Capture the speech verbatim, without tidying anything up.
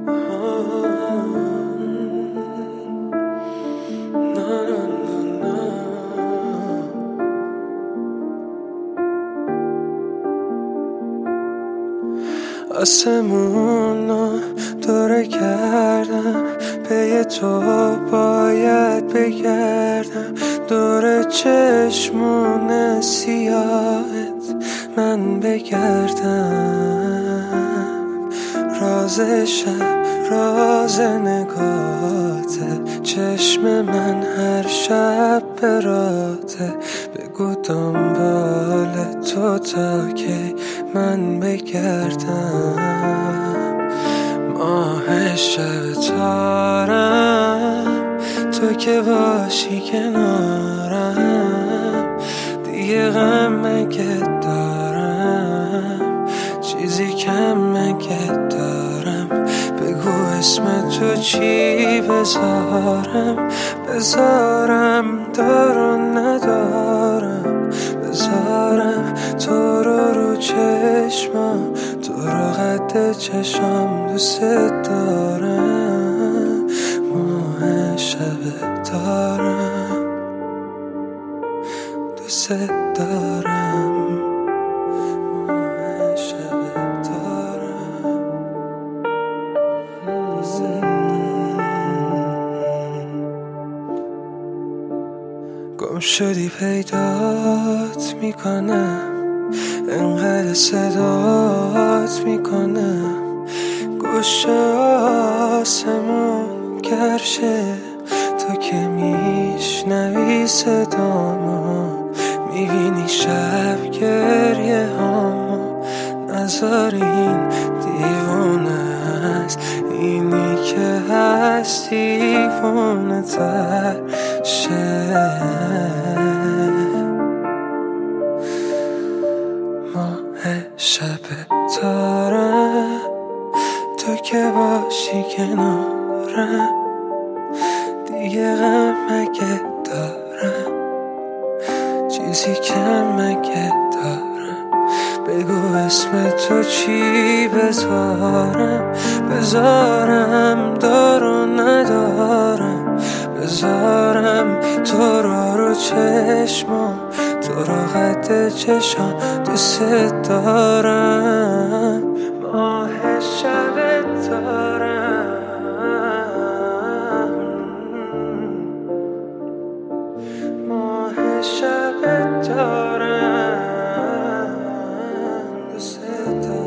آسمونو دوره کردم، پی تو باید بگردم، دور چشمون سیاهت من بگردم. راز شب راز نگاته، چشم من هر شب براته، بگو دنبال تو تا که من بگردم. ماه شب تارم، تو که باشی کنارم، دیگه غم مگه دارم، چیزی کم مگه دارم، بگو اسم تو چی بذارم، بذارم دارو ندارم، بذارم تو رو رو چشمم، تو رو قد چشم دوست دارم. ماه شب دارم، دوست دارم. ماه شب دارم، دوست دارم. گم شدی پیدات میکنم، انقدر صدات میکنم، گوش آسمون گرشه، تو که میشنوی صدامو، میبینی شب گریه هامو، نذار این دیوونه است، اینی که هست دیوونه تر شه. ماه شب تارم، تو که باشی کنارم، دیگه غم مگه دارم، چیزی کم مگه دارم، بگو اسم تو چی بذارم، بذارم دارو ندارم، بذارم تو رو رو چشمم، تو رو قد چشم دوست دارم. ماه شب دارم، ماه شب دارم، دوست دارم.